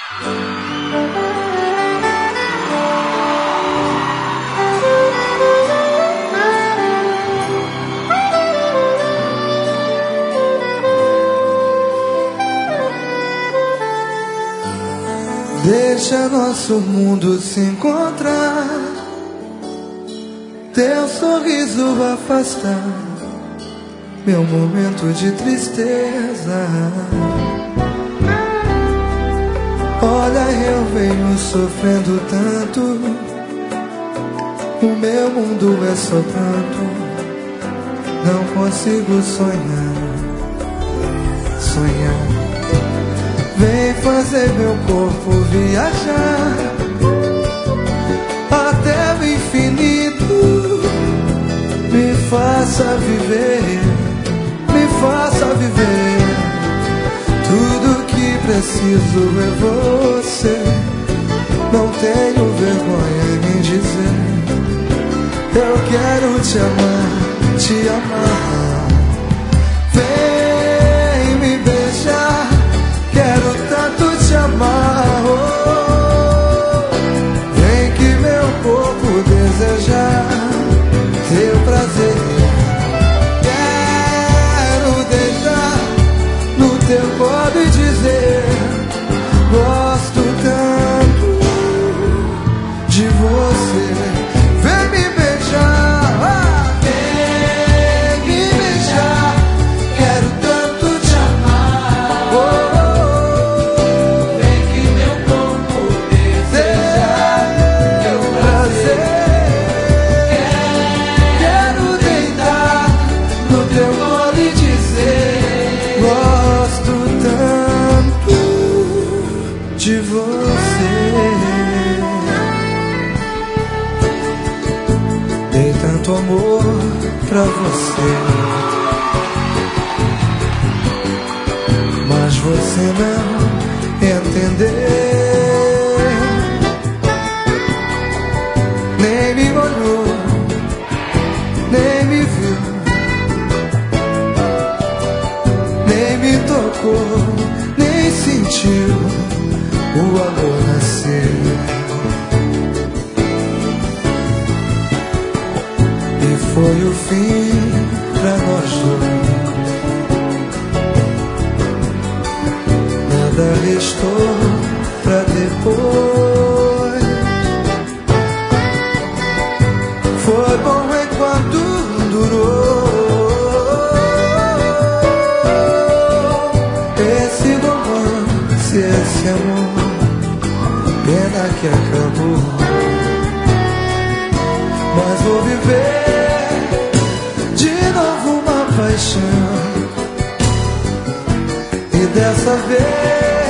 Deixa nosso mundo se encontrar, teu sorriso afastar meu momento de tristeza. Olha, eu venho sofrendo tanto, o meu mundo é só pranto, não consigo sonhar. Vem fazer meu corpo viajar até o infinito. Me faça viver, me faça viver. Tudo que preciso é você. Não tenho vergonha em dizer. Eu quero te amar, te amar. Vem me beijar, quero tanto te amar. Vem que meu corpo desejar teu prazer. Quero deitar no teu colo e dizer: gosto tanto de você. Vem me beijar, vem me beijar. Quero tanto te amar. Vem que meu corpo deseja teu prazer. Quero deitar no teu colo e dizer: gosto tanto de você. Dei tanto amor pra você, mas você não entendeu. Nem me olhou, nem me viu, nem me tocou, nem sentiu o amor nascer. E foi o fim pra nós dois. Nada restou pra depois. Foi bom enquanto durou esse romance, esse amor. Pena que acabou, mas vou viver de novo uma paixão. E dessa vez